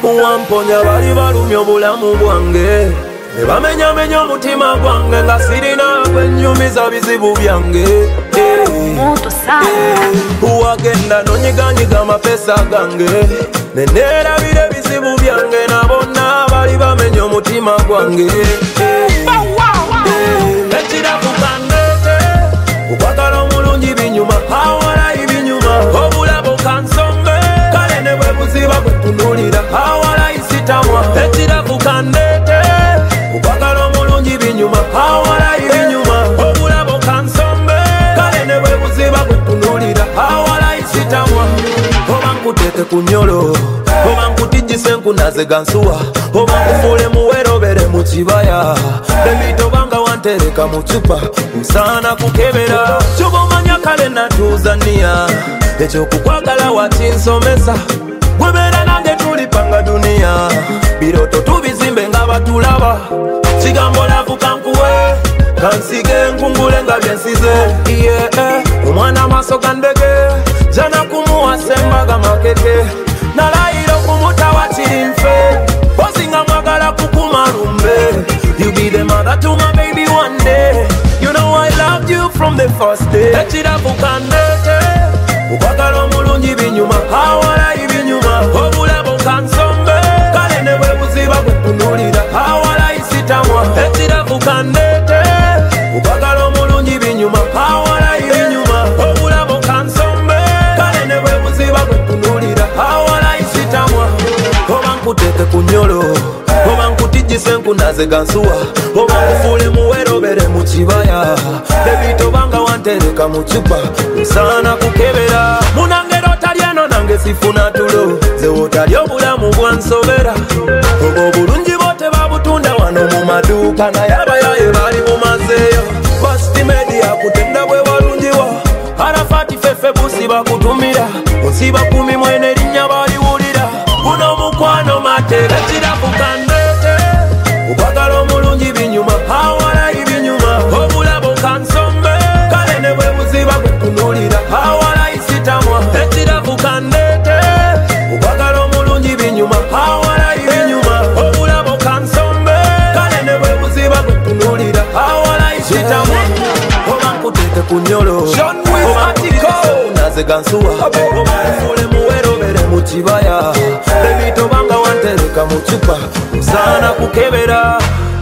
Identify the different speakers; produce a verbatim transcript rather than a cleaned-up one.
Speaker 1: Wamponya bali balumya obulamu bwange ne bamenyamenya omutima gwange nga sirina gwennyumiza bizibu byange. Wagenda nonyiganyiga amapesa gange ne neerabira ebizibu byange nabonna bali bamenya omutima gwange. Ekirabu kandeete okwagala omulungi binyuma awalayi binyuma obulabo kansonge kale ne bwe buziba bwe tunulira awalayi sitamwa. Ekirabu kandeete okwagala omulungi binyuma awalayi binyuma obulabo kansonge kale ne bwe buziba bwe tunulira awalayi sitamwa. Oba nkuteeke ku nnyolo oba nkutijjise nkunaze gansuwa oba nkufuule muwerobere mu kibaya ebitobanga wantereka mu cupa nsaana kukebera kyuba omanya kale natuzania ekyokukwagala wakinsomesa gwebeera nange tulipanga duniya biroto tubizimbe nga batulaba kigambo lavuka nkuwe kansige nkungule nga byensize yeah. Omwana amaaso gandege jana kumuwa sembaga makeke nalayiro kumutawa kirinfe osinga mwagala kukumalumbe. You be the mother to my baby one day. You know I loved you from the first day. Ekirabu kandeete okwagala omulungi binyuma awalayi binyuma obulabo kansombe kale ne bwe buziba bwe tunulira awalayi sitamwa. Ekirabu kandeete okwagala omulungi binyuma awalayi binyuma obulabo kansombe kale ne bwe buziba bwe tunulira awalayi sitamwa. Oba nkuteeke ku nnyolo oba nkutijjise nkunaze gansuwa oba nkufuule muwerobere mu kibaya ebitobanga wantereka mu cupa nsaana kukebera. Munangero otali eno nange sifuna tulo ze wotali obulamu bwansobera oba obulungi bote babutunda wano mu maduuka naye abayaye bali bumazeeyo. Basti media kutenda bwe walungiwa Arafati fefe busi bakutumira onsiba kumi mwene erinnya baliwulira guno mukwano mateeka. Ekirabu kandeete okwagala omulungi binyuma awalayi binyuma obulabo kansombe kale ne bwe buziba bwe tunulira awalayi sitamwa. Ekirabu kandeete okwagala omulungi binyuma awalayi binyuma obulabo kansombe kale ne bwe buziba bwe tunulira awalayi sitamwa. Oba nkuteeke ku nnyolo oba nkutijjise gansuwa oba nkufuule muwerobere mu kibaya ebitobanga wantereka mu cupa nsaana kukebera.